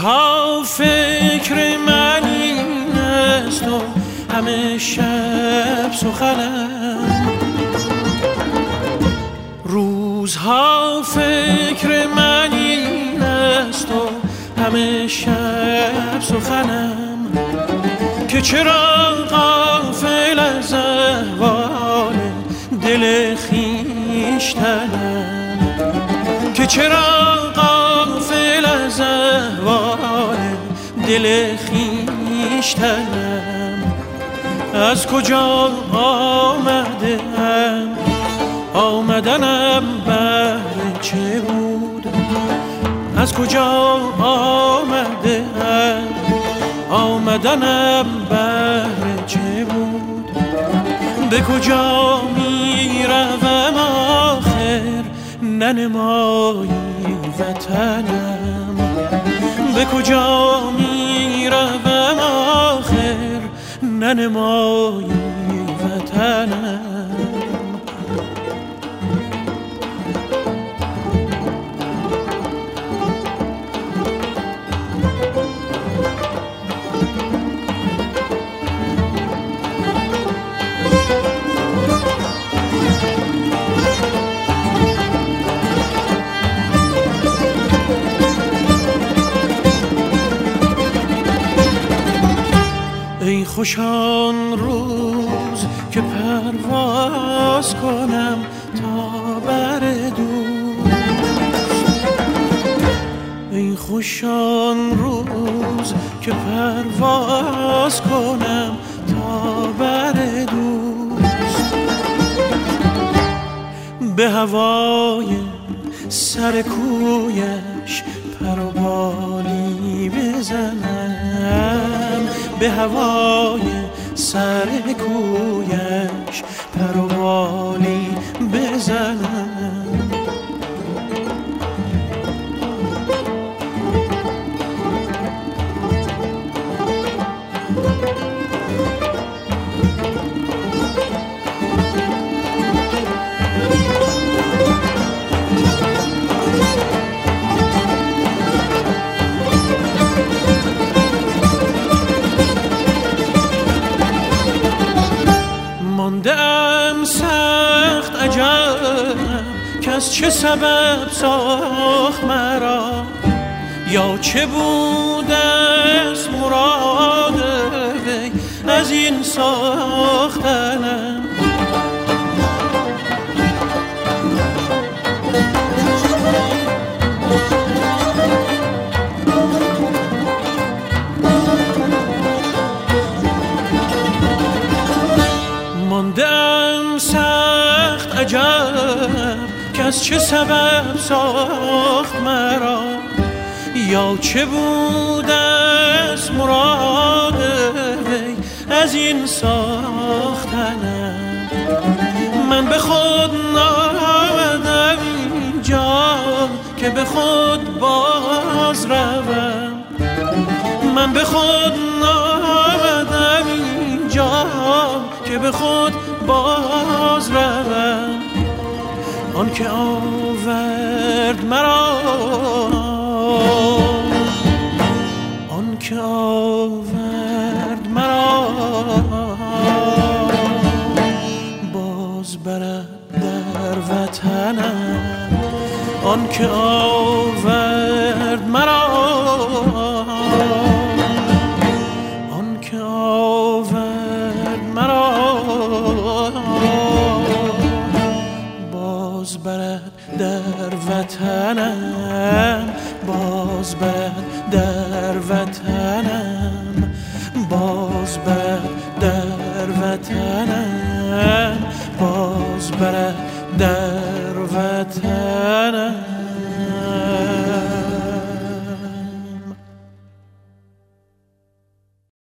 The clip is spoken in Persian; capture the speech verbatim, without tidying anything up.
روزها فکر من این است و همه شب سخنم، روزها فکر من این است و همه شب سخنم، که چرا غافل از احوال دل خویشتنم، که چرا غافل از احوال دل خویشتنم. از کجا آمده ام، آمدنم بهر چه بود؟ از کجا آمده ام، آمدنم بهر چه بود؟ به کجا می روم آخر ننمایی وطنم؟ به کجا می روم آخر ننمایی وطنم؟ ای خوشان روز که پرواز کنم تا بر دوست، ای خوشان روز که پرواز کنم تا بر دوست، به هوای سر کویش پر و بالی بزنم، به هوای سر کویش پر و بالی بزنم. ماندم سخت عجب کس چه سبب ساخت مرا، یا چه بود از مراد وی از این ساختنم. ماندم سخت عجب کس چه سبب ساخت مرا، یا چه بود از مراد وی از این ساختنم. من به خود نآمدم اینجا که به خود باز روم، من به خود نآمدم اینجا که به خود باز روم. آن که آورد مرا، آن که آورد مرا باز برد در وطنم، آن که آورد مرا، آن که آورد مرا باز برد در وطنم، باز برد در وطنم، باز برد در وطنم، باز برد در وطنم.